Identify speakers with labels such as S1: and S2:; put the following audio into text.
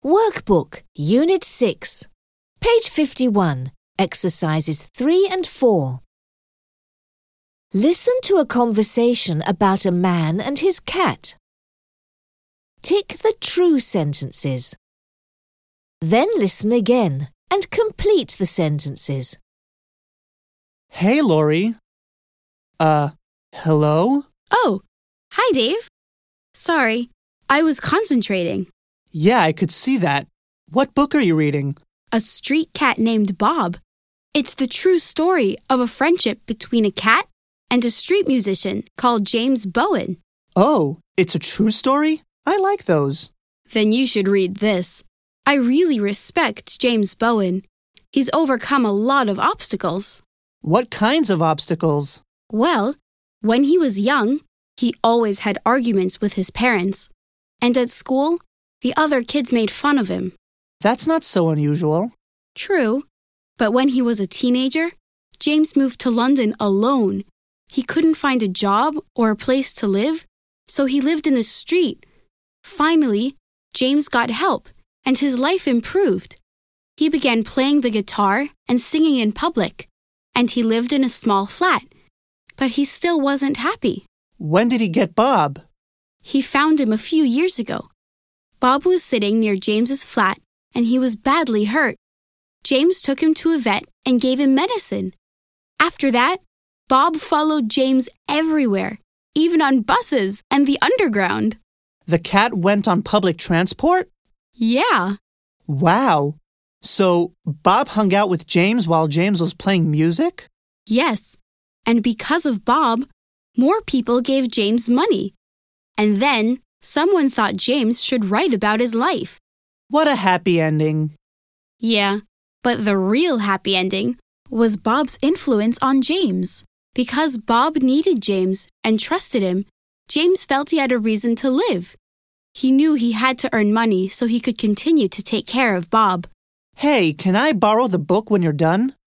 S1: Workbook, Unit 6. Page 51, Exercises 3 and 4. Listen to a conversation about a man and his cat. Tick the true sentences. Then listen again and complete the sentences.
S2: Hey, Lori. Hello?
S3: Oh, hi, Dave. Sorry, I was concentrating.
S2: Yeah, I could see that. What book are you reading?
S3: A street cat named Bob. It's the true story of a friendship between a cat and a street musician called James Bowen.
S2: Oh, it's a true story? I like those.
S3: Then you should read this. I really respect James Bowen. He's overcome a lot of obstacles.
S2: What kinds of obstacles?
S3: Well, when he was young, he always had arguments with his parents. And at school, the other kids made fun of him.
S2: That's not so unusual.
S3: True, but when he was a teenager, James moved to London alone. He couldn't find a job or a place to live, so he lived in the street. Finally, James got help, and his life improved. He began playing the guitar and singing in public, and he lived in a small flat. But he still wasn't happy.
S2: When did he get Bob?
S3: He found him a few years ago. Bob was sitting near James's flat, and he was badly hurt. James took him to a vet and gave him medicine. After that, Bob followed James everywhere, even on buses and the underground.
S2: The cat went on public transport?
S3: Yeah.
S2: Wow. So Bob hung out with James while James was playing music?
S3: Yes. And because of Bob, more people gave James money. And then someone thought James should write about his life.
S2: What a happy ending.
S3: Yeah, but the real happy ending was Bob's influence on James. Because Bob needed James and trusted him, James felt he had a reason to live. He knew he had to earn money so he could continue to take care of Bob.
S2: Hey, can I borrow the book when you're done?